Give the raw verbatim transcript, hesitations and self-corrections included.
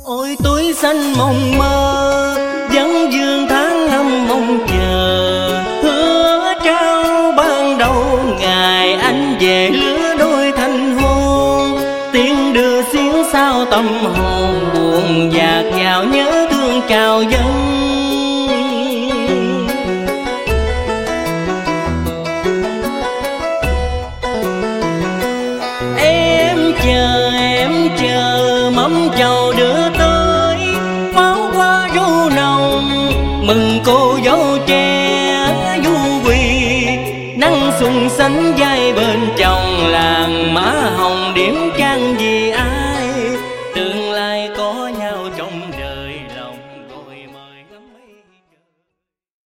Ôi tuổi xanh mộng mơ, vẫn dương tháng năm mong chờ. Hứa trao ban đầu ngày anh về lứa đôi thành hôn. Tiếng đưa xiến sao tâm hồn, buồn dạt vào nhớ thương chào dân. Em chờ em chờ mâm chầu đưa tới, pháo hoa ru nồng mừng cô dâu trẻ du quỳ. Nắng xuân xanh vai bên chồng, làng má hồng điểm trang vì ai.